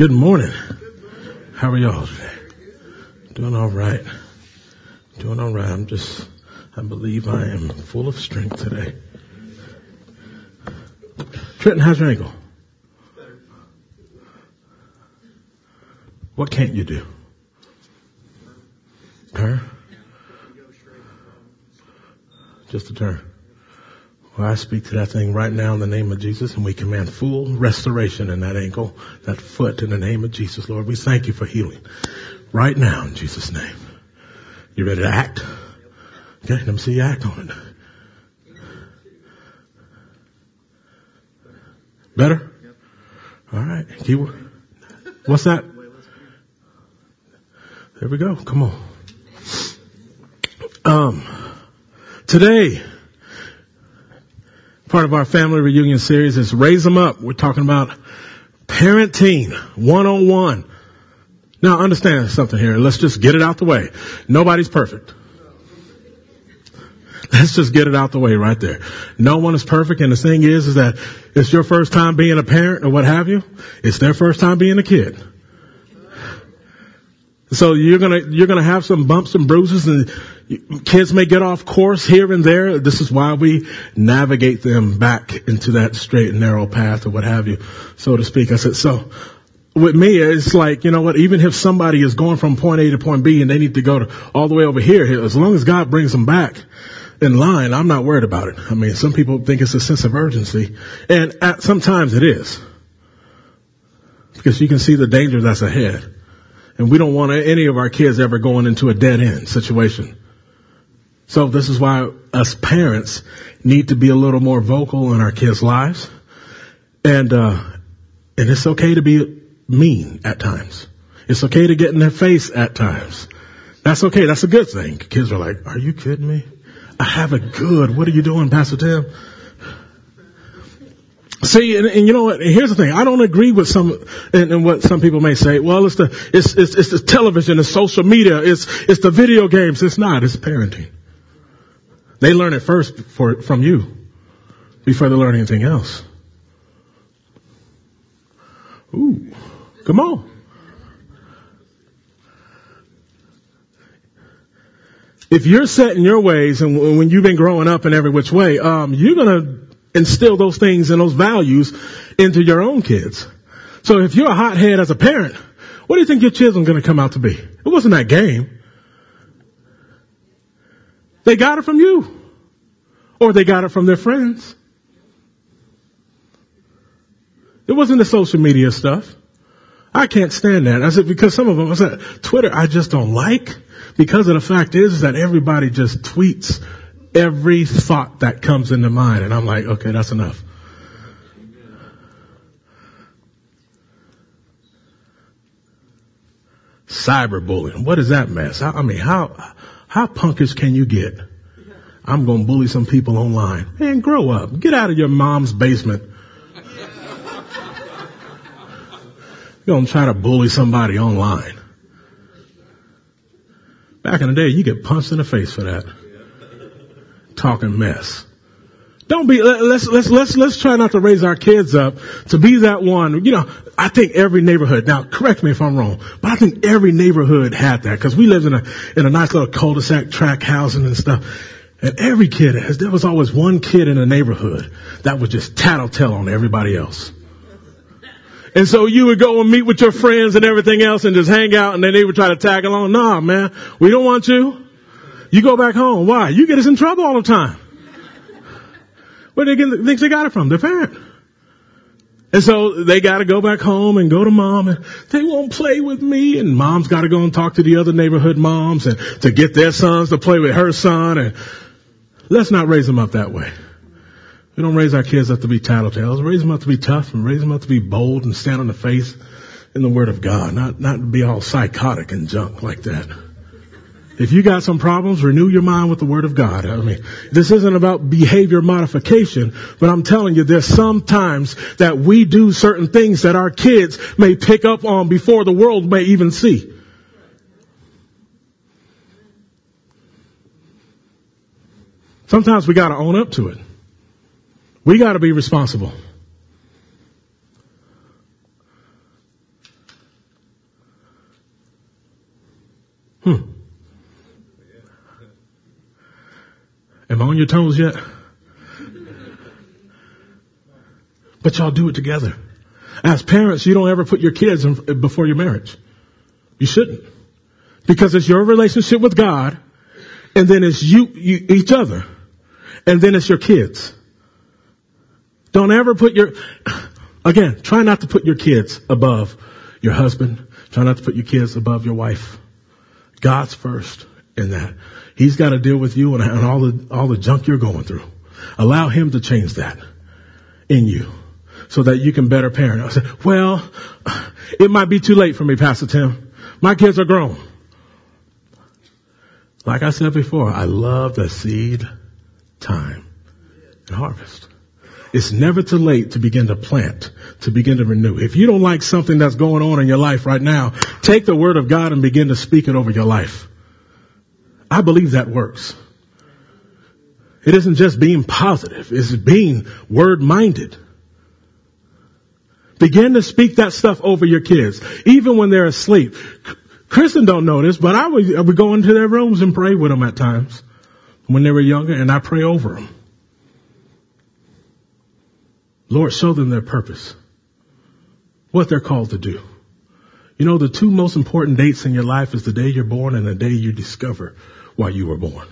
Good morning. How are y'all today? Doing all right. Doing all right. I believe I am full of strength today. Trenton, how's your ankle? What can't you do? Turn? Just a turn. Well, I speak to that thing right now in the name of Jesus, and we command full restoration in that ankle, that foot, in the name of Jesus, Lord. We thank you for healing right now in Jesus' name. You ready to act? Okay, let me see you act on it. Better? All right. Keyword. What's that? There we go. Come on. Today, part of our family reunion series is Raise Them Up. We're talking about parenting 101. Now, understand something here. Let's just get it out the way. Nobody's perfect. Let's just get it out the way right there. No one is perfect. And the thing is that it's your first time being a parent or what have you. It's their first time being a kid. So you're gonna have some bumps and bruises, and kids may get off course here and there. This is why we navigate them back into that straight and narrow path or what have you, so to speak. I said, so with me, it's like, you know what, even if somebody is going from point A to point B and they need to go all the way over here, as long as God brings them back in line, I'm not worried about it. I mean, some people think it's a sense of urgency, and sometimes it is, because you can see the danger that's ahead. And we don't want any of our kids ever going into a dead end situation. So this is why us parents need to be a little more vocal in our kids' lives. And it's okay to be mean at times. It's okay to get in their face at times. That's okay. That's a good thing. Kids are like, are you kidding me? I have it good. What are you doing, Pastor Tim? See, and you know what? Here's the thing. I don't agree with and what some people may say. Well, it's the television, it's social media, it's the video games. It's not. It's parenting. They learn it first from you before they learn anything else. Ooh, come on. If you're set in your ways, and when you've been growing up in every which way, you're gonna instill those things and those values into your own kids. So if you're a hothead as a parent, what do you think your children are going to come out to be? It wasn't that game. They got it from you. Or they got it from their friends. It wasn't the social media stuff. I can't stand that. I said, because some of them, I said, Twitter, I just don't like, because of the fact is that everybody just tweets every thought that comes into mind. And I'm like, okay, that's enough. Cyberbullying. What is that mess? I mean, how punkish can you get? I'm going to bully some people online. Man, grow up. Get out of your mom's basement. You're going to try to bully somebody online. Back in the day, you get punched in the face for that. Talking mess. Don't be, let's try not to raise our kids up to be that one. You know, I think every neighborhood, now correct me if I'm wrong, but I think every neighborhood had that, because we lived in a nice little cul-de-sac tract housing and stuff. And every kid there was always one kid in the neighborhood that would just tattletale on everybody else. And so you would go and meet with your friends and everything else and just hang out, and then they would try to tag along. Nah, man, we don't want you. You go back home. Why? You get us in trouble all the time. Where do they think they got it from? Their parent. And so they got to go back home and go to mom, and they won't play with me. And mom's got to go and talk to the other neighborhood moms and to get their sons to play with her son. And let's not raise them up that way. We don't raise our kids up to be tattletales. Raise them up to be tough, and raise them up to be bold and stand on the face in the Word of God, not to be all psychotic and junk like that. If you got some problems, renew your mind with the Word of God. I mean, this isn't about behavior modification, but I'm telling you, there's some times that we do certain things that our kids may pick up on before the world may even see. Sometimes we got to own up to it. We got to be responsible. Am I on your toes yet? But y'all do it together. As parents, you don't ever put your kids before your marriage. You shouldn't. Because it's your relationship with God, and then it's you each other, and then it's your kids. Don't ever put again, try not to put your kids above your husband. Try not to put your kids above your wife. God's first in that. He's got to deal with you and all the junk you're going through. Allow him to change that in you so that you can better parent. I said, well, it might be too late for me, Pastor Tim. My kids are grown. Like I said before, I love the seed time and harvest. It's never too late to begin to plant, to begin to renew. If you don't like something that's going on in your life right now, take the word of God and begin to speak it over your life. I believe that works. It isn't just being positive. It's being word-minded. Begin to speak that stuff over your kids, even when they're asleep. Kristen don't know this, but I would go into their rooms and pray with them at times when they were younger, and I pray over them. Lord, show them their purpose, what they're called to do. You know, the two most important dates in your life is the day you're born and the day you discover why you were born.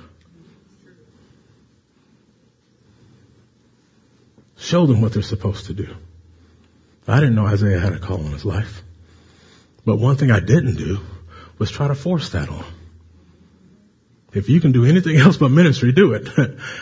Show them what they're supposed to do. I didn't know Isaiah had a call on his life. But one thing I didn't do was try to force that on him. If you can do anything else but ministry, do it.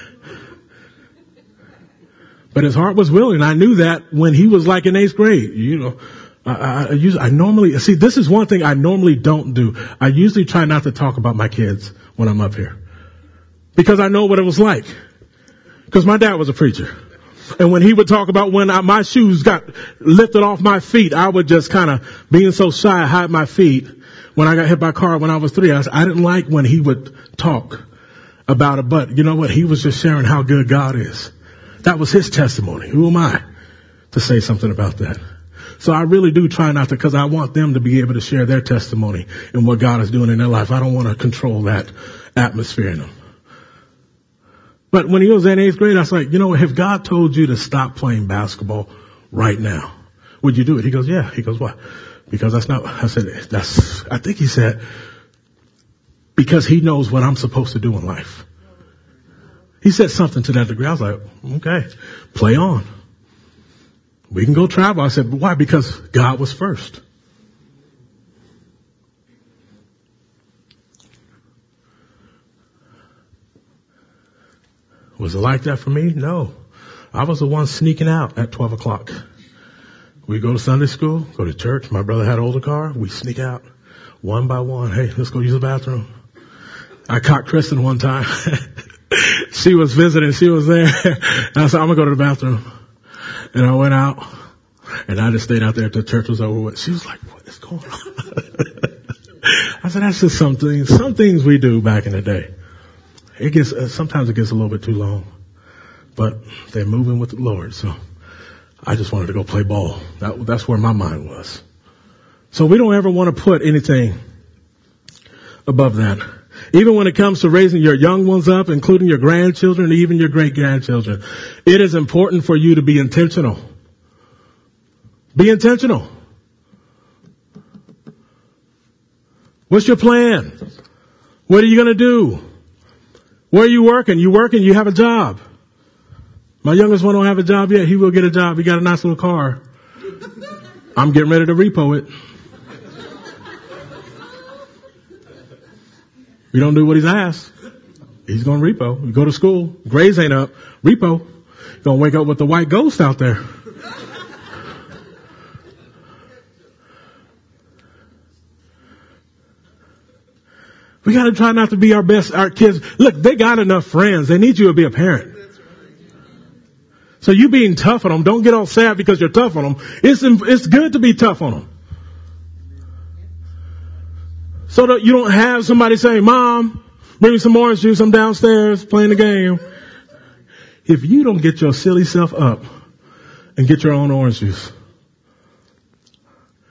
But his heart was willing. I knew that when he was like in 8th grade. You know, I normally, see, this is one thing I normally don't do. I usually try not to talk about my kids when I'm up here. Because I know what it was like. Because my dad was a preacher. And when he would talk about when my shoes got lifted off my feet, I would just kind of, being so shy, hide my feet. When I got hit by a car when I was 3, I didn't like when he would talk about it. But you know what? He was just sharing how good God is. That was his testimony. Who am I to say something about that? So I really do try not to, because I want them to be able to share their testimony and what God is doing in their life. I don't want to control that atmosphere in them. But when he was in 8th grade, I was like, you know, if God told you to stop playing basketball right now, would you do it? He goes, yeah. He goes, why? Because that's not, I said, I think he said, because he knows what I'm supposed to do in life. He said something to that degree. I was like, okay, play on. We can go travel. I said, why? Because God was first. Was it like that for me? No. I was the one sneaking out at 12 o'clock. We go to Sunday school, go to church. My brother had an older car. We sneak out one by one. Hey, let's go use the bathroom. I caught Kristen one time. She was visiting. She was there. And I said, I'm going to go to the bathroom. And I went out. And I just stayed out there until church was over with. She was like, what is going on? I said, that's just some things we do back in the day. Sometimes it gets a little bit too long. But they're moving with the Lord. So I just wanted to go play ball. That's where my mind was. So we don't ever want to put anything above that. Even when it comes to raising your young ones up, including your grandchildren, even your great-grandchildren, it is important for you to be intentional. Be intentional. What's your plan? What are you going to do? Where are you working? You working? You have a job. My youngest one don't have a job yet. He will get a job. He got a nice little car. I'm getting ready to repo it. We don't do what he's asked. He's going to repo. You go to school. Grades ain't up. Repo. You're going to wake up with the white ghost out there. We got to try not to be our kids. Look, they got enough friends. They need you to be a parent. So you being tough on them, don't get all sad because you're tough on them. It's good to be tough on them. So that you don't have somebody saying, Mom, bring me some orange juice. I'm downstairs playing the game. If you don't get your silly self up and get your own orange juice.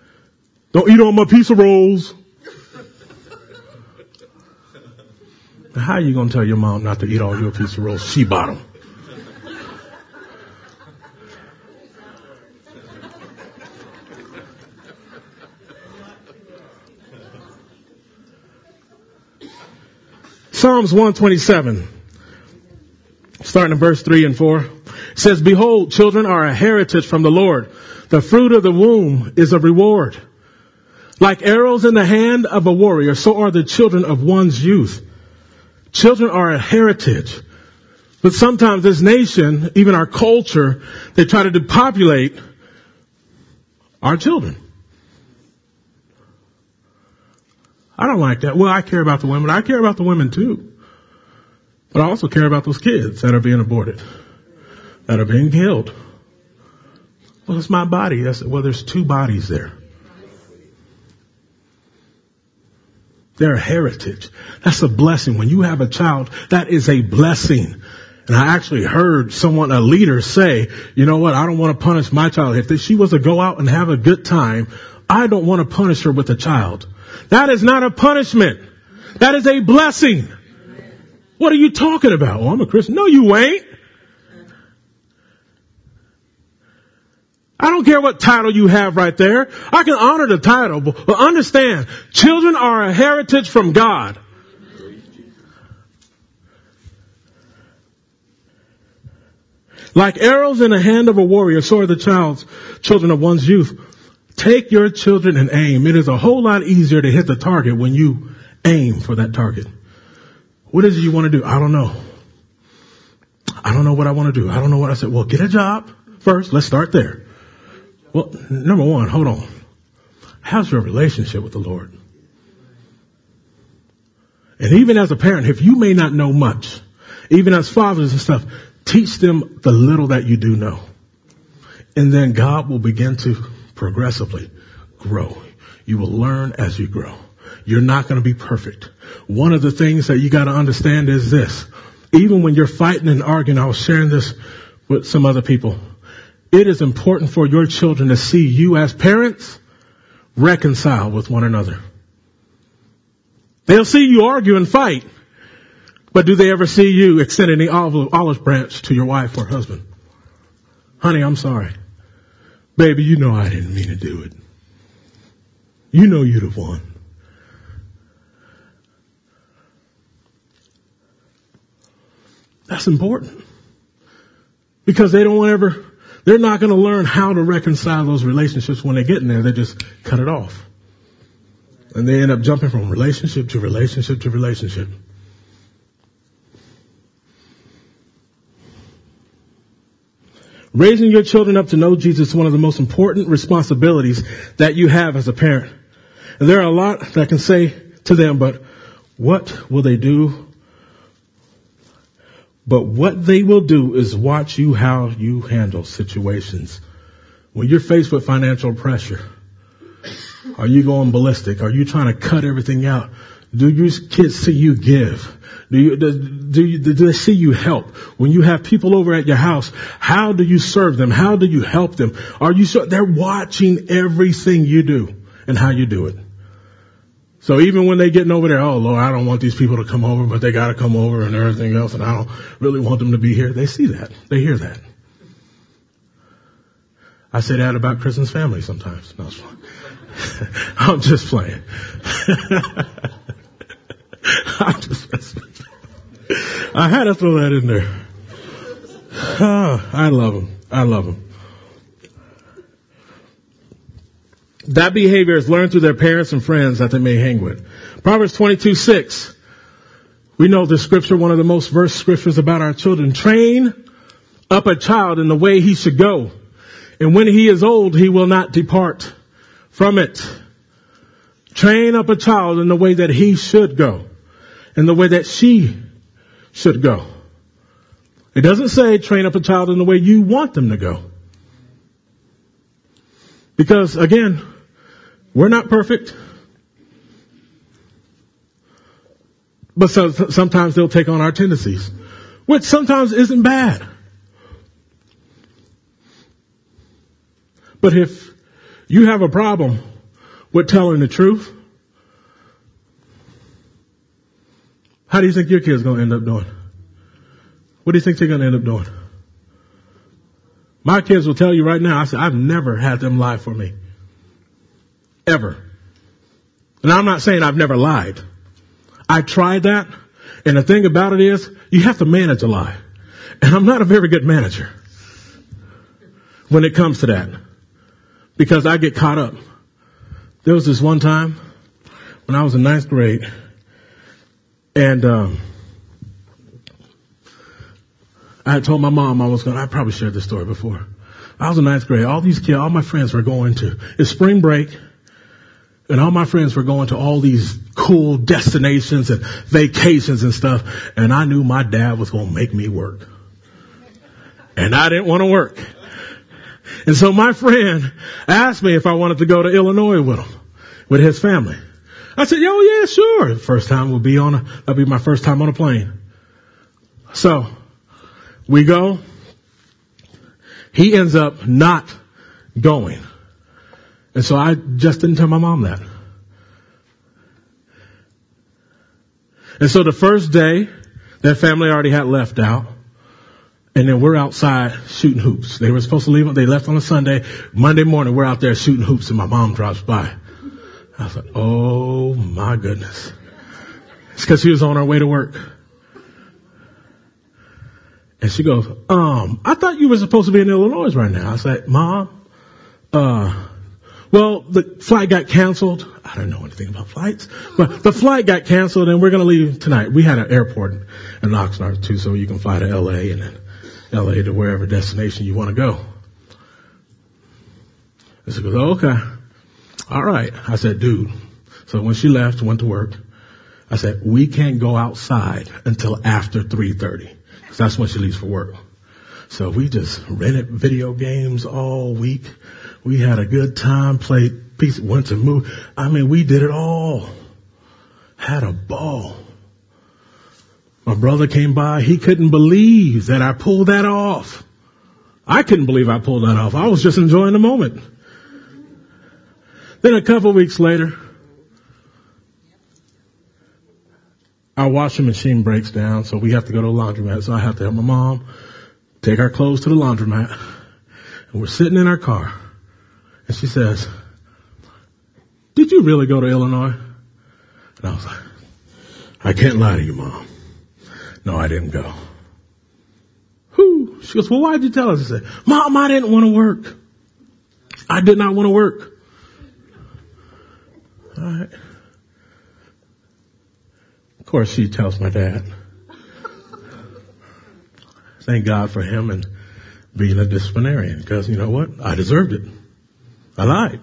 Don't eat all my pizza rolls. How are you going to tell your mom not to eat all your pizza rolls? She bought them. Psalms 127, starting in verse 3 and 4, says, behold, children are a heritage from the Lord. The fruit of the womb is a reward. Like arrows in the hand of a warrior, so are the children of one's youth. Children are a heritage. But sometimes this nation, even our culture, they try to depopulate our children. I don't like that. Well, I care about the women. I care about the women too. But I also care about those kids that are being aborted, that are being killed. Well, it's my body. Well, there's two bodies there. They're a heritage. That's a blessing. When you have a child, that is a blessing. And I actually heard a leader say, you know what? I don't want to punish my child. If she was to go out and have a good time, I don't want to punish her with a child. That is not a punishment. That is a blessing. What are you talking about? Oh, I'm a Christian. No, you ain't. I don't care what title you have right there. I can honor the title, but understand, children are a heritage from God. Like arrows in the hand of a warrior, so are the children of one's youth. Take your children and aim. It is a whole lot easier to hit the target when you aim for that target. What is it you want to do? I don't know. I don't know what I want to do. I don't know what I said. Well, get a job first. Let's start there. Well, number one, hold on. How's your relationship with the Lord? And even as a parent, if you may not know much, even as fathers and stuff, teach them the little that you do know. And then God will begin to progressively grow. You will learn as you grow. You're not going to be perfect. One of the things that you got to understand is this. Even when you're fighting and arguing, I was sharing this with some other people. It is important for your children to see you as parents reconcile with one another. They'll see you argue and fight, but do they ever see you extending the olive branch to your wife or husband? Honey, I'm sorry. Baby, you know I didn't mean to do it. You know you'd have won. That's important. Because they're not going to learn how to reconcile those relationships when they get in there. They just cut it off. And they end up jumping from relationship to relationship to relationship. Raising your children up to know Jesus is one of the most important responsibilities that you have as a parent. And there are a lot that can say to them, but what will they do? But what they will do is watch you how you handle situations. When you're faced with financial pressure, are you going ballistic? Are you trying to cut everything out? Do your kids see you give? Do they see you help? When you have people over at your house, how do you serve them? How do you help them? They're watching everything you do and how you do it. So even when they're getting over there, oh Lord, I don't want these people to come over, but they got to come over and everything else, and I don't really want them to be here. They see that. They hear that. I say that about Kristen's family sometimes. No, I'm just playing. I'm just messing. I had to throw that in there. Oh, I love them. I love them. That behavior is learned through their parents and friends that they may hang with. Proverbs 22:6. We know this scripture, one of the most versed scriptures about our children. Train up a child in the way he should go, and when he is old, he will not depart from it. Train up a child in the way that he should go, in the way that she should go. It doesn't say train up a child in the way you want them to go. Because, again, we're not perfect. But sometimes they'll take on our tendencies, which sometimes isn't bad. But if you have a problem with telling the truth, How do you think your kid's going to end up doing? What do you think they're going to end up doing? My kids will tell you right now, I said, I've never had them lie for me. Ever. And I'm not saying I've never lied. I tried that. And the thing about it is, you have to manage a lie. And I'm not a very good manager when it comes to that, because I get caught up. There was this one time when I was in 9th grade, and I had told my mom I probably shared this story before. I was in 9th grade. All these kids, all my friends were going to, it's spring break, and all my friends were going to all these cool destinations and vacations and stuff, and I knew my dad was going to make me work. And I didn't want to work. And so my friend asked me if I wanted to go to Illinois with him, with his family. I said, "Yo, yeah, sure." First time that'll be my first time on a plane. So we go. He ends up not going. And so I just didn't tell my mom that. And so the first day, that family already had left out. And then we're outside shooting hoops. They were supposed to leave. They left on a Sunday. Monday morning, we're out there shooting hoops, and my mom drops by. I was like, oh, my goodness. It's because she was on her way to work. And she goes, I thought you were supposed to be in Illinois right now. I was like, Mom, well, the flight got canceled. I don't know anything about flights, but the flight got canceled, and we're going to leave tonight. We had an airport in Oxnard, too, so you can fly to L.A. and then L.A. to wherever destination you want to go. And she goes, oh, okay. All right. I said, dude. So when she left, went to work, I said, we can't go outside until after 3:30, because that's when she leaves for work. So we just rented video games all week. We had a good time, played pizza, went to movie. I mean, we did it all. Had a ball. My brother came by. He couldn't believe that I pulled that off. I couldn't believe I pulled that off. I was just enjoying the moment. Then a couple of weeks later, our washing machine breaks down, so we have to go to the laundromat. So I have to help my mom take our clothes to the laundromat. And we're sitting in our car. And she says, did you really go to Illinois? And I was like, I can't lie to you, Mom. No, I didn't go. Whew. She goes, well, why did you tell us? I said, Mom, I didn't want to work. I did not want to work. All right. Of course, she tells my dad. Thank God for him and being a disciplinarian, because you know what? I deserved it. I lied.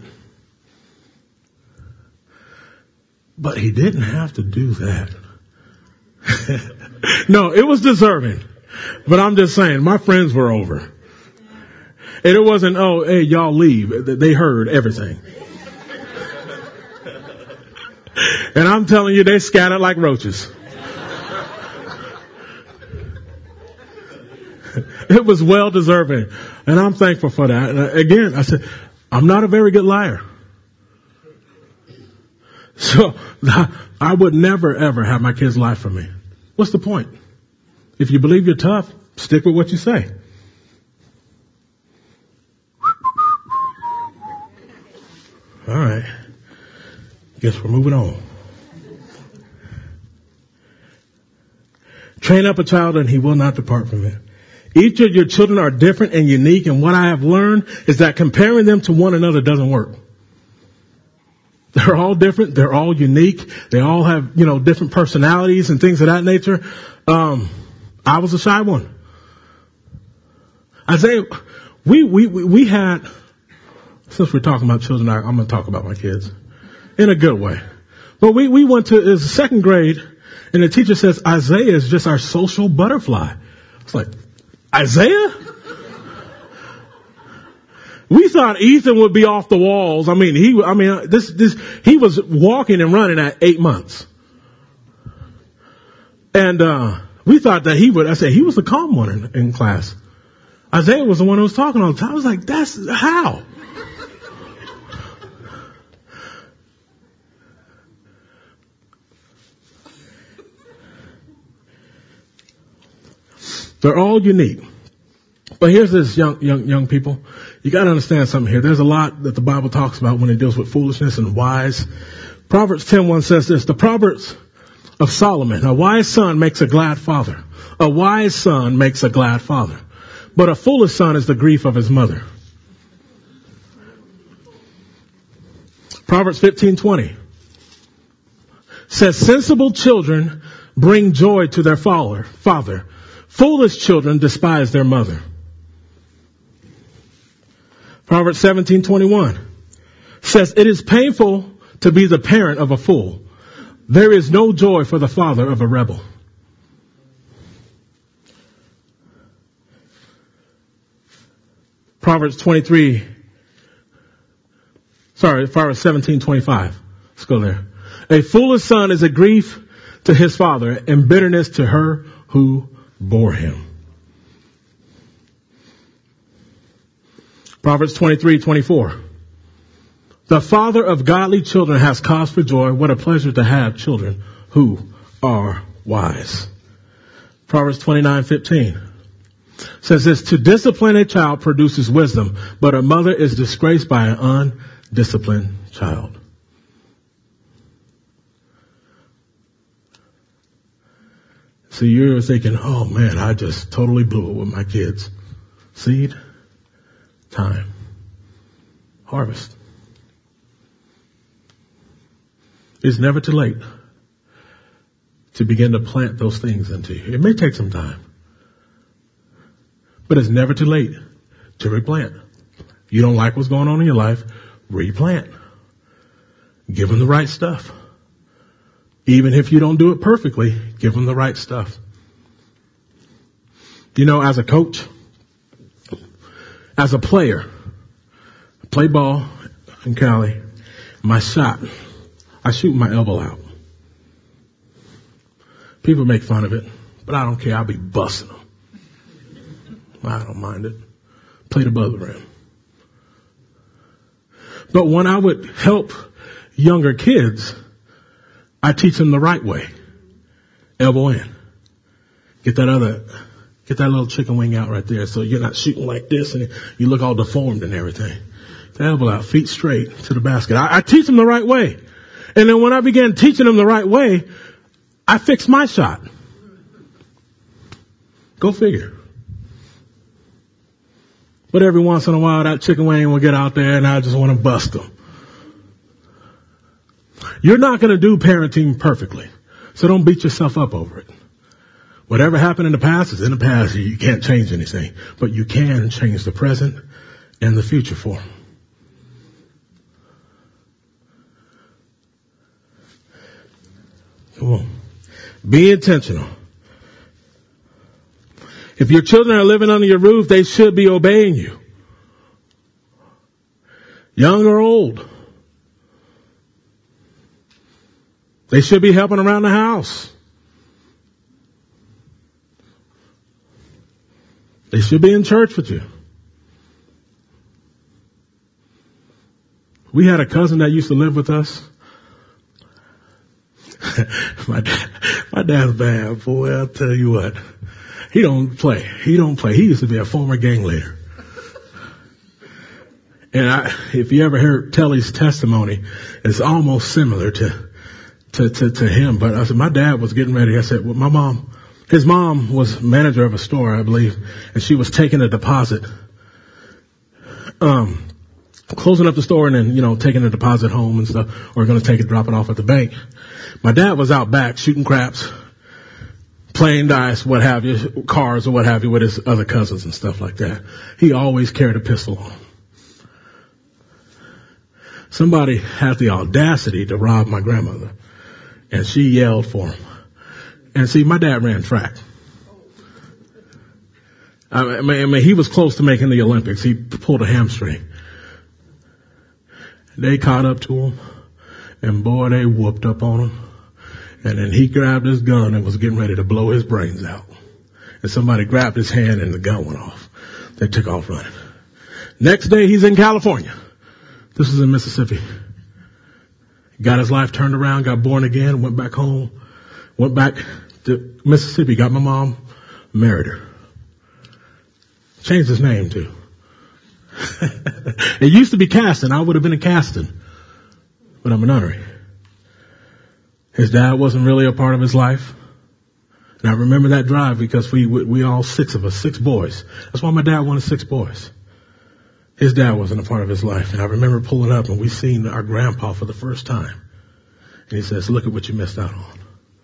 But he didn't have to do that. No, it was deserving. But I'm just saying, my friends were over. And it wasn't, oh, hey, y'all leave. They heard everything. And I'm telling you, they scattered like roaches. It was well deserving. And I'm thankful for that. And again, I said, I'm not a very good liar. So I would never, ever have my kids lie for me. What's the point? If you believe you're tough, stick with what you say. All right. Guess we're moving on. Train up a child and he will not depart from it. Each of your children are different and unique, and what I have learned is that comparing them to one another doesn't work. They're all different. They're all unique. They all have, different personalities and things of that nature. I was a shy one. Isaiah, we had, since we're talking about children, I'm going to talk about my kids in a good way. But we went to, it was second grade, and the teacher says, Isaiah is just our social butterfly. It's like, Isaiah? We thought Ethan would be off the walls. He was walking and running at 8 months. And, we thought that he was the calm one in class. Isaiah was the one who was talking all the time. I was like, that's how? They're all unique. But here's this young people. You got to understand something here. There's a lot that the Bible talks about when it deals with foolishness and wise. Proverbs 10:1 says this, the Proverbs of Solomon, a wise son makes a glad father. A wise son makes a glad father. But a foolish son is the grief of his mother. Proverbs 15:20 says, sensible children bring joy to their father. Foolish children despise their mother. Proverbs 17:21 says, it is painful to be the parent of a fool. There is no joy for the father of a rebel. Proverbs 17:25. Let's go there. A foolish son is a grief to his father and bitterness to her who bore him. Proverbs 23:24. The father of godly children has cause for joy. What a pleasure to have children who are wise. Proverbs 29:15 says this, to discipline a child produces wisdom, but a mother is disgraced by an undisciplined child. So you're thinking, oh man, I just totally blew it with my kids. Seed, time, harvest. It's never too late to begin to plant those things into you. It may take some time, but it's never too late to replant. You don't like what's going on in your life, replant. Give them the right stuff. Even if you don't do it perfectly, give them the right stuff. You know, as a coach, as a player, I play ball in Cali. My shot, I shoot my elbow out. People make fun of it, but I don't care. I'll be busting them. I don't mind it. Played above the rim. But when I would help younger kids, I teach them the right way. Elbow in. Get that little chicken wing out right there so you're not shooting like this and you look all deformed and everything. The elbow out, feet straight to the basket. I teach them the right way. And then when I began teaching them the right way, I fixed my shot. Go figure. But every once in a while, that chicken wing will get out there and I just want to bust them. You're not going to do parenting perfectly. So don't beat yourself up over it. Whatever happened in the past is in the past. You can't change anything. But you can change the present and the future for them. Come on. Be intentional. If your children are living under your roof, they should be obeying you. Young or old. They should be helping around the house. They should be in church with you. We had a cousin that used to live with us. My dad's bad, boy, I'll tell you what. He don't play. He used to be a former gang leader. And if you ever heard Telly's testimony, it's almost similar to him. But I said, my dad was getting ready. I said, well, his mom was manager of a store, I believe, and she was taking a deposit, closing up the store and then, taking a deposit home and stuff, or going to drop it off at the bank. My dad was out back shooting craps, playing dice, what have you, cars or what have you with his other cousins and stuff like that. He always carried a pistol on him. Somebody had the audacity to rob my grandmother, and she yelled for him. And see, my dad ran track. I mean, he was close to making the Olympics. He pulled a hamstring. They caught up to him, and boy, they whooped up on him. And then he grabbed his gun and was getting ready to blow his brains out. And somebody grabbed his hand and the gun went off. They took off running. Next day, he's in California. This is in Mississippi. Got his life turned around, got born again, went back home, went back to Mississippi, got my mom, married her. Changed his name too. It used to be Caston. I would have been in Caston, but I'm a nunnery. His dad wasn't really a part of his life. And I remember that drive because we all 6 of us, 6 boys. That's why my dad wanted 6 boys. His dad wasn't a part of his life. And I remember pulling up and we seen our grandpa for the first time. And he says, look at what you missed out on.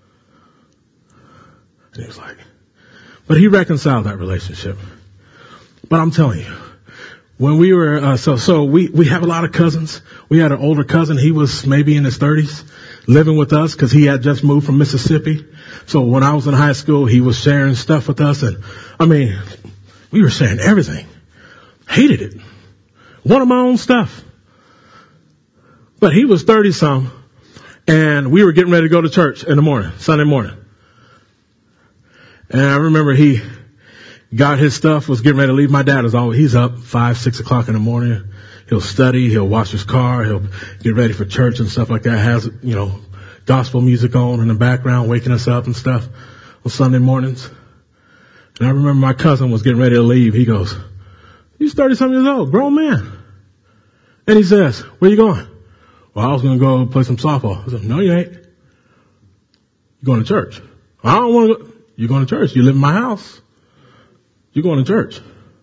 And he was like, but he reconciled that relationship. But I'm telling you, when we were, we have a lot of cousins. We had an older cousin. He was maybe in his 30s living with us because he had just moved from Mississippi. So when I was in high school, he was sharing stuff with us. And I mean, we were sharing everything. Hated it. Wanted my own stuff. But he was 30 some and we were getting ready to go to church in the morning, Sunday morning. And I remember he got his stuff, was getting ready to leave. My dad is always, he's up 5, 6 o'clock in the morning. He'll study, he'll wash his car, he'll get ready for church and stuff like that. Has, gospel music on in the background, waking us up and stuff on Sunday mornings. And I remember my cousin was getting ready to leave. He goes, he's 30-something years old, grown man. And he says, where you going? Well, I was going to go play some softball. I said, no, you ain't. You going to church? I don't want to go. You're going to church. You live in my house. You're going to church.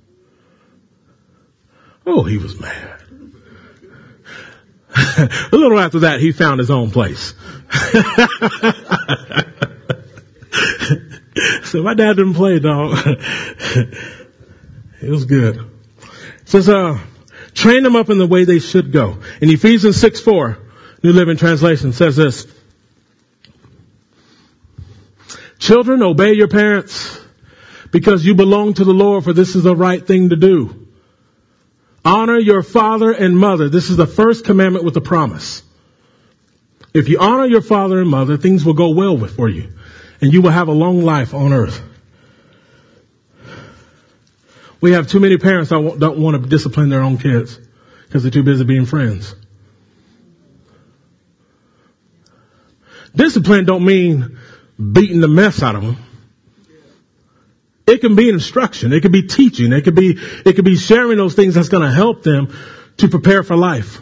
Oh, he was mad. A little after that, he found his own place. So my dad didn't play, dog. It was good. It says, train them up in the way they should go. In Ephesians 6:4, New Living Translation says this. Children, obey your parents because you belong to the Lord, for this is the right thing to do. Honor your father and mother. This is the first commandment with a promise. If you honor your father and mother, things will go well for you, and you will have a long life on earth. We have too many parents that don't want to discipline their own kids because they're too busy being friends. Discipline don't mean beating the mess out of them. It can be instruction. It can be teaching. It could be sharing those things that's going to help them to prepare for life.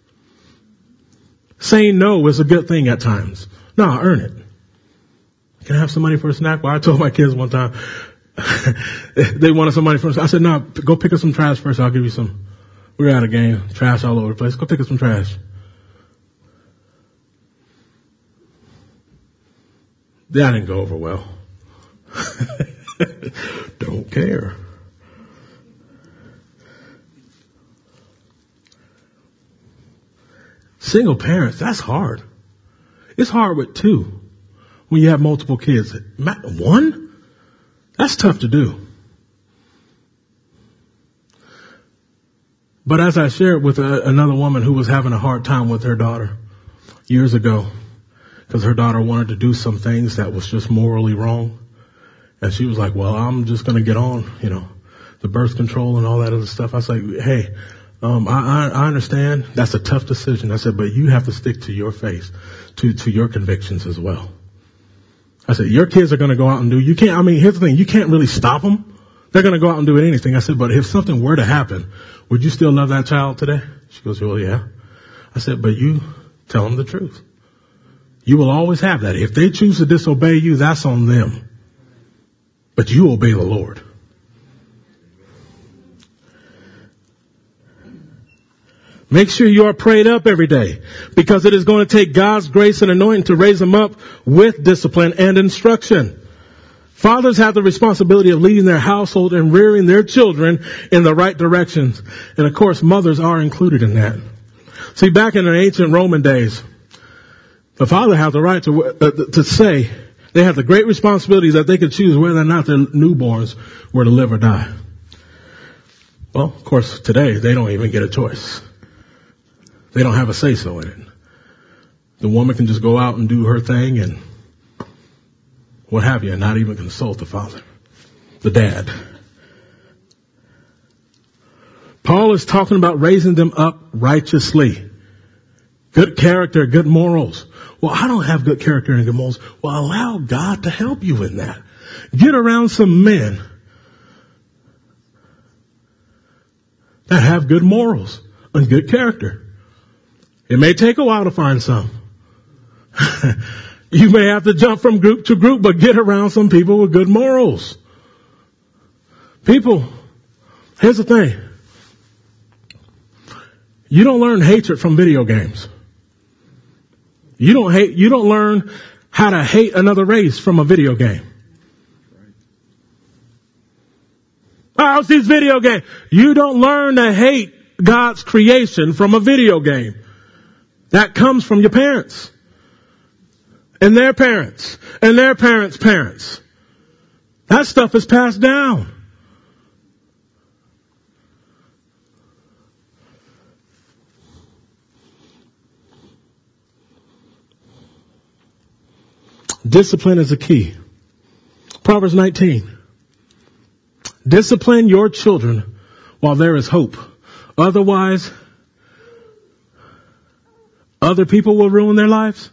Saying no is a good thing at times. No, earn it. Can I have some money for a snack? Well, I told my kids one time, they wanted some money for a snack. I said, no, go pick up some trash first. I'll give you some. We were at a game, trash all over the place. Go pick up some trash. That didn't go over well. Don't care. Single parents, that's hard. It's hard with 2 when you have multiple kids. 1? That's tough to do. But as I shared with another woman who was having a hard time with her daughter years ago, because her daughter wanted to do some things that was just morally wrong. And she was like, well, I'm just going to get on, the birth control and all that other stuff. I was like, hey, I understand that's a tough decision. I said, but you have to stick to your faith, to your convictions as well. I said, your kids are going to go out and do, here's the thing, you can't really stop them. They're going to go out and do anything. I said, but if something were to happen, would you still love that child today? She goes, well, yeah. I said, but you tell them the truth. You will always have that. If they choose to disobey you, that's on them. But you obey the Lord. Make sure you are prayed up every day because it is going to take God's grace and anointing to raise them up with discipline and instruction. Fathers have the responsibility of leading their household and rearing their children in the right directions. And of course, mothers are included in that. See, back in the ancient Roman days, the father has the right to say they have the great responsibility that they could choose whether or not their newborns were to live or die. Well, of course, today they don't even get a choice. They don't have a say-so in it. The woman can just go out and do her thing and what have you, and not even consult the father, the dad. Paul is talking about raising them up righteously. Good character, good morals. Well, I don't have good character and good morals. Well, allow God to help you in that. Get around some men that have good morals and good character. It may take a while to find some. You may have to jump from group to group, but get around some people with good morals. People, here's the thing. You don't learn hatred from video games. You don't learn how to hate another race from a video game. Oh, it's these video games. You don't learn to hate God's creation from a video game. That comes from your parents. And their parents. And their parents' parents. That stuff is passed down. Discipline is a key. Proverbs 19. Discipline your children while there is hope. Otherwise, other people will ruin their lives.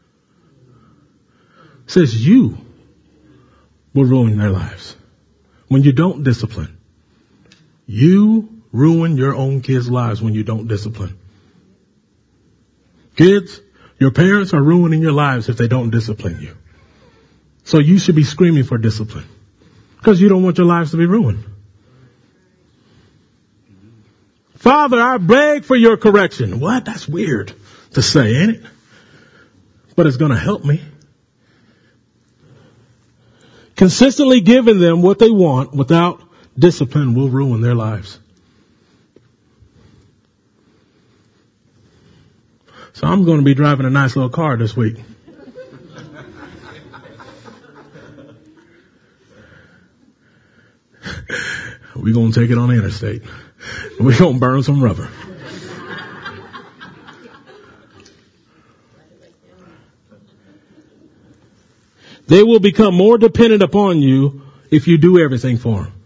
It says you will ruin their lives when you don't discipline. You ruin your own kids' lives when you don't discipline. Kids, your parents are ruining your lives if they don't discipline you. So you should be screaming for discipline because you don't want your lives to be ruined. Father, I beg for your correction. What? That's weird to say, ain't it? But it's going to help me. Consistently giving them what they want without discipline will ruin their lives. So I'm going to be driving a nice little car this week. We're going to take it on the interstate. We're going to burn some rubber. They will become more dependent upon you if you do everything for them.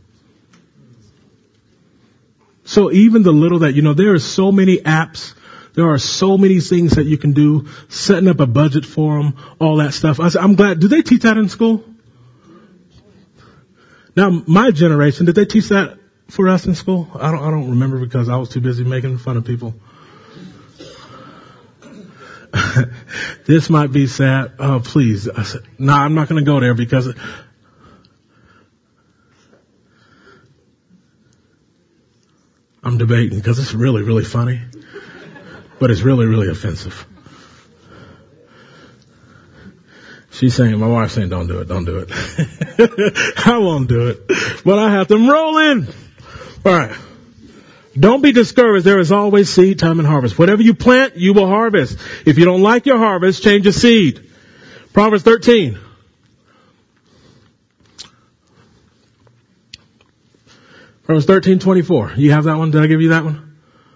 So even the little that, there are so many apps. There are so many things that you can do, setting up a budget for them, all that stuff. I'm glad. Do they teach that in school? Now, my generation, did they teach that for us in school? I don't remember because I was too busy making fun of people. This might be sad. Oh, please. I said, no, I'm not going to go there because I'm debating because it's really, really funny, but it's really, really offensive. She's saying, my wife's saying, don't do it. I won't do it, but I have them rolling. All right. Don't be discouraged. There is always seed time and harvest. Whatever you plant, you will harvest. If you don't like your harvest, change your seed. Proverbs 13. Proverbs 13:24. You have that one? Did I give you that one?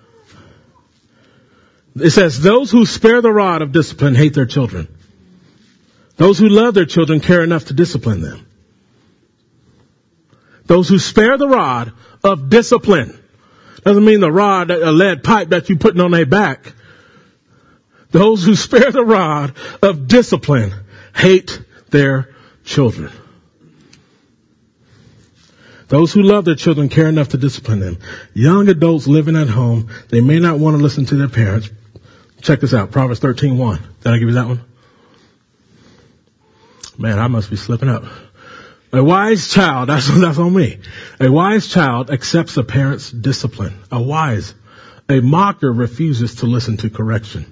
It says, those who spare the rod of discipline hate their children. Those who love their children care enough to discipline them. Those who spare the rod of discipline. Doesn't mean the rod, a lead pipe that you're putting on their back. Those who spare the rod of discipline hate their children. Those who love their children care enough to discipline them. Young adults living at home, they may not want to listen to their parents. Check this out, Proverbs 13:1. Did I give you that one? Man, I must be slipping up. A wise child, that's on me. A wise child accepts a parent's discipline. A mocker refuses to listen to correction.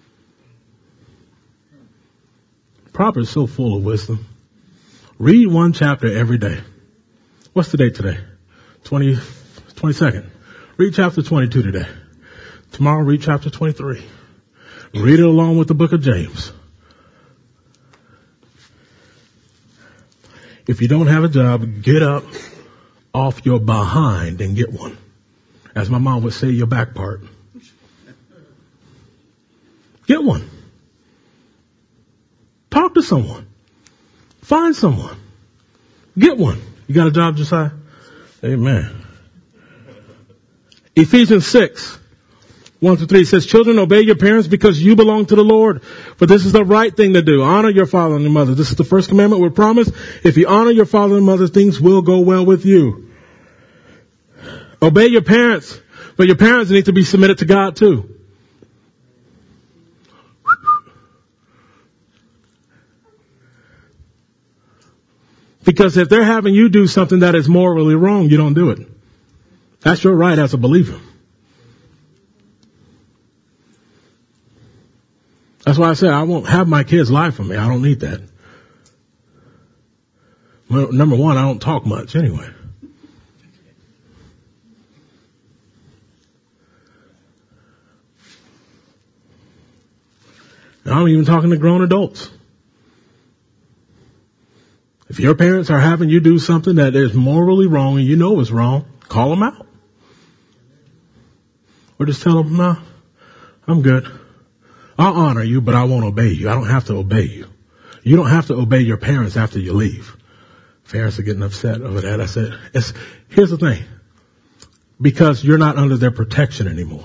Proverbs is so full of wisdom. Read one chapter every day. What's the date today? 22nd. Read chapter 22 today. Tomorrow read chapter 23. Read it along with the book of James. If you don't have a job, get up off your behind and get one. As my mom would say, your back part. Get one. Talk to someone. Find someone. Get one. You got a job, Josiah? Amen. Ephesians 6:1-3 says, children, obey your parents because you belong to the Lord. For this is the right thing to do. Honor your father and your mother. This is the first commandment we're promised. If you honor your father and mother, things will go well with you. Obey your parents But your parents need to be submitted to God too. Because if they're having you do something that is morally wrong, you don't do it. That's your right as a believer. That's why I said I won't have my kids lie for me. I don't need that. Well, number one, I don't talk much anyway. And I'm even talking to grown adults. If your parents are having you do something that is morally wrong and you know it's wrong, call them out. Or just tell them, no, I'm good. I'll honor you, but I won't obey you. I don't have to obey you. You don't have to obey your parents after you leave. Parents are getting upset over that. I said, here's the thing. Because you're not under their protection anymore.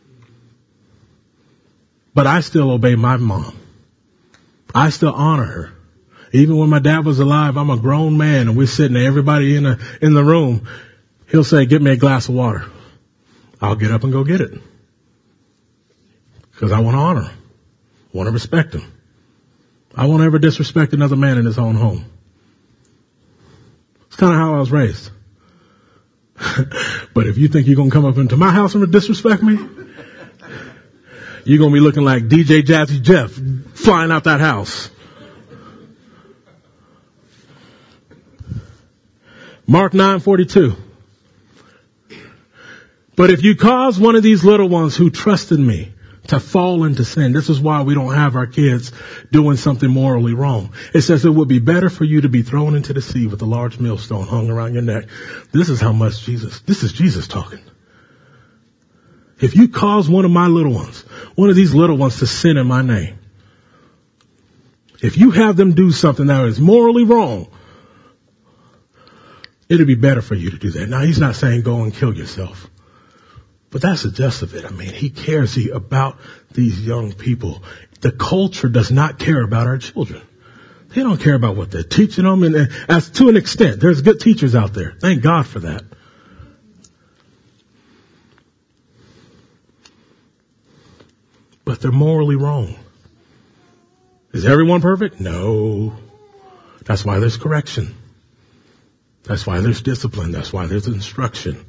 But I still obey my mom. I still honor her. Even when my dad was alive, I'm a grown man and we're sitting there, everybody in the room. He'll say, get me a glass of water. I'll get up and go get it. Because I want to honor him. I want to respect him. I won't ever disrespect another man in his own home. It's kind of how I was raised. But if you think you're going to come up into my house and disrespect me, you're going to be looking like DJ Jazzy Jeff flying out that house. Mark 9:42. But if you cause one of these little ones who trust in me to fall into sin, this is why we don't have our kids doing something morally wrong. It says it would be better for you to be thrown into the sea with a large millstone hung around your neck. This is how much this is Jesus talking. If you cause one of my little ones, one of these little ones to sin in my name, if you have them do something that is morally wrong, it'd be better for you to do that. Now, he's not saying go and kill yourself. But that's the gist of it. I mean, he cares about these young people. The culture does not care about our children. They don't care about what they're teaching them. And as to an extent, there's good teachers out there. Thank God for that. But they're morally wrong. Is everyone perfect? No. That's why there's correction. That's why there's discipline. That's why there's instruction.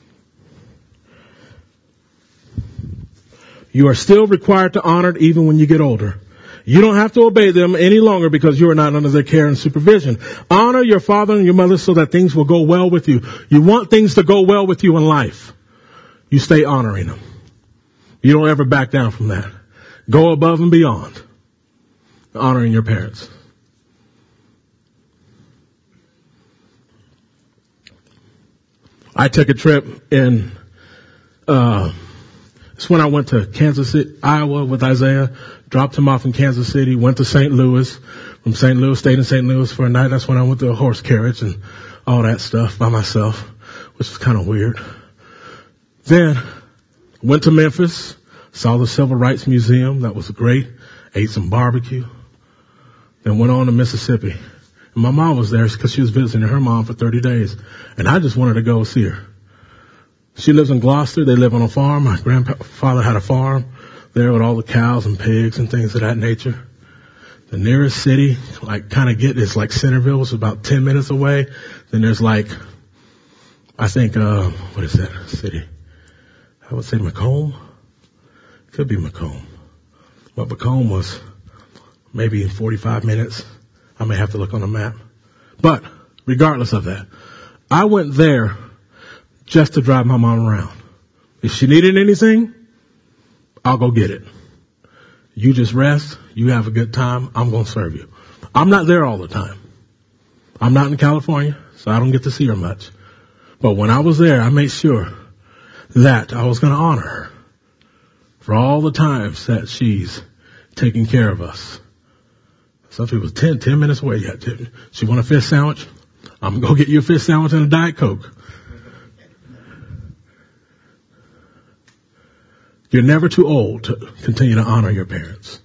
You are still required to honor it even when you get older. You don't have to obey them any longer because you are not under their care and supervision. Honor your father and your mother so that things will go well with you. You want things to go well with you in life. You stay honoring them. You don't ever back down from that. Go above and beyond honoring your parents. I took a trip in, it's when I went to Kansas City, Iowa with Isaiah, dropped him off in Kansas City, went to St. Louis. From St. Louis, stayed in St. Louis for a night. That's when I went to a horse carriage and all that stuff by myself, which was kind of weird. Then went to Memphis, saw the Civil Rights Museum. That was great. Ate some barbecue. Then went on to Mississippi. And my mom was there because she was visiting her mom for 30 days. And I just wanted to go see her. She lives in Gloucester. They live on a farm. My grandfather had a farm there with all the cows and pigs and things of that nature. The nearest city, is like Centerville. It's about 10 minutes away. Then there's what is that city? I would say Macomb. Could be Macomb. But Macomb was maybe 45 minutes. I may have to look on the map. But regardless of that, I went there just to drive my mom around. If she needed anything, I'll go get it. You just rest. You have a good time. I'm going to serve you. I'm not there all the time. I'm not in California, so I don't get to see her much. But when I was there, I made sure that I was going to honor her for all the times that she's taking care of us. Some people 10 minutes away. She want a fish sandwich? I'm going to go get you a fish sandwich and a Diet Coke. You're never too old to continue to honor your parents.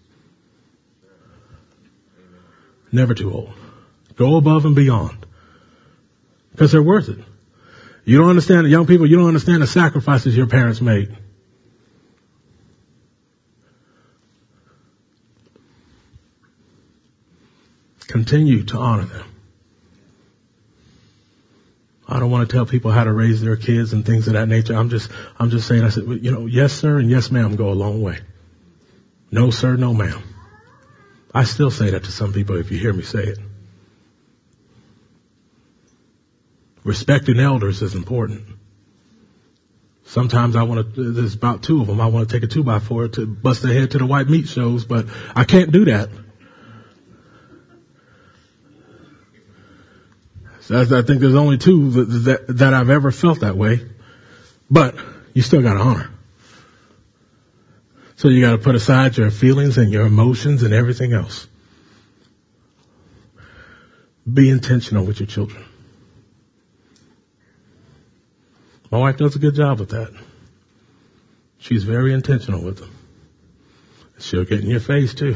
Never too old. Go above and beyond. Because they're worth it. You don't understand, young people, you don't understand the sacrifices your parents made. Continue to honor them. I don't want to tell people how to raise their kids and things of that nature. I'm just saying, I said, yes, sir, and yes, ma'am go a long way. No, sir, no, ma'am. I still say that to some people if you hear me say it. Respecting elders is important. Sometimes there's about two of them. I want to take a 2x4 to bust their head to the white meat shows, but I can't do that. I think there's only two that I've ever felt that way, but you still got to honor. So you got to put aside your feelings and your emotions and everything else. Be intentional with your children. My wife does a good job with that. She's very intentional with them. She'll get in your face too.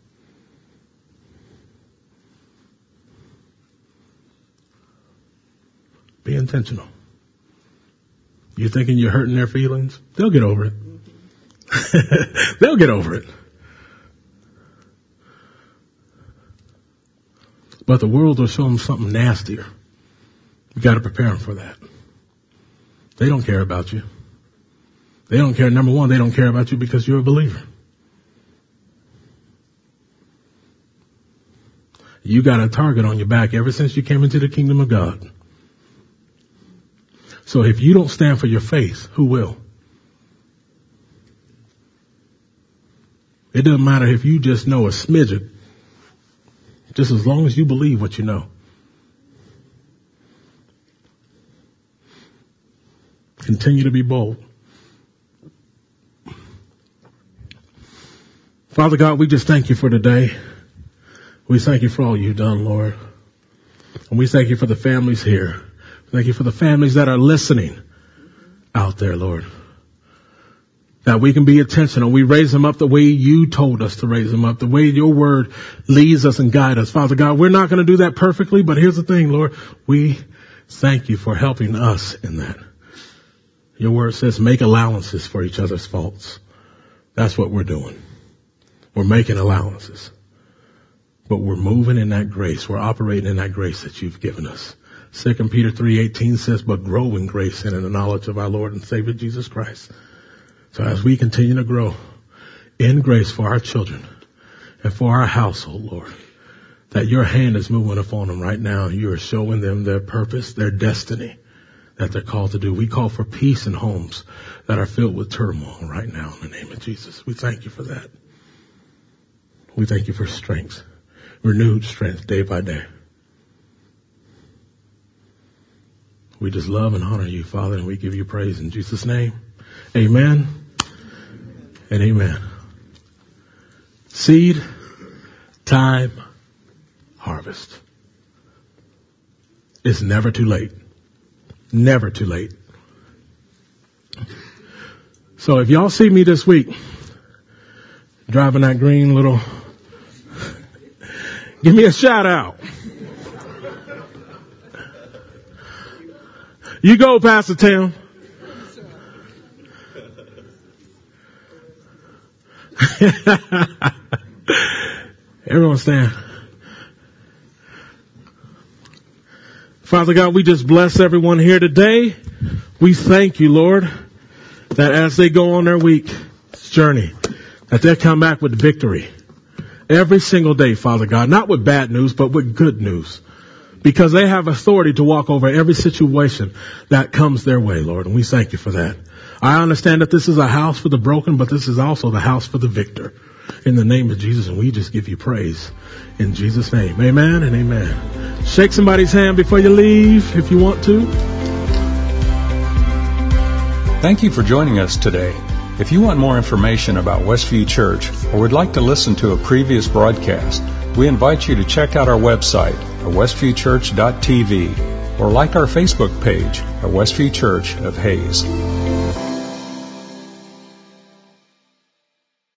Be intentional. You thinking you're hurting their feelings? They'll get over it. They'll get over it. But the world will show them something nastier. You got to prepare them for that. They don't care about you. They don't care. Number one, they don't care about you because you're a believer. You got a target on your back ever since you came into the kingdom of God. So if you don't stand for your faith, who will? It doesn't matter if you just know a smidgen. Just as long as you believe what you know. Continue to be bold. Father God, we just thank you for today. We thank you for all you've done, Lord. And we thank you for the families here. Thank you for the families that are listening out there, Lord. That we can be intentional. We raise them up the way you told us to raise them up, the way your word leads us and guides us. Father God, we're not going to do that perfectly, but here's the thing, Lord. We thank you for helping us in that. Your word says make allowances for each other's faults. That's what we're doing. We're making allowances. But we're moving in that grace. We're operating in that grace that you've given us. 2 Peter 3:18 says, but grow in grace and in the knowledge of our Lord and Savior Jesus Christ. So as we continue to grow in grace for our children and for our household, Lord, that your hand is moving upon them right now. You are showing them their purpose, their destiny that they're called to do. We call for peace in homes that are filled with turmoil right now in the name of Jesus. We thank you for that. We thank you for strength, renewed strength day by day. We just love and honor you, Father, and we give you praise in Jesus' name. Amen and amen. Seed, time, harvest. It's never too late. Never too late. So if y'all see me this week driving that green little, give me a shout out. You go, Pastor Tim. Everyone stand. Father God, we just bless everyone here today. We thank you, Lord, that as they go on their week's journey, that they'll come back with victory. Every single day, Father God, not with bad news, but with good news. Because they have authority to walk over every situation that comes their way, Lord. And we thank you for that. I understand that this is a house for the broken, but this is also the house for the victor. In the name of Jesus, and we just give you praise. In Jesus' name, amen and amen. Shake somebody's hand before you leave, if you want to. Thank you for joining us today. If you want more information about Westview Church or would like to listen to a previous broadcast, we invite you to check out our website at westviewchurch.tv or like our Facebook page at Westview Church of Hayes.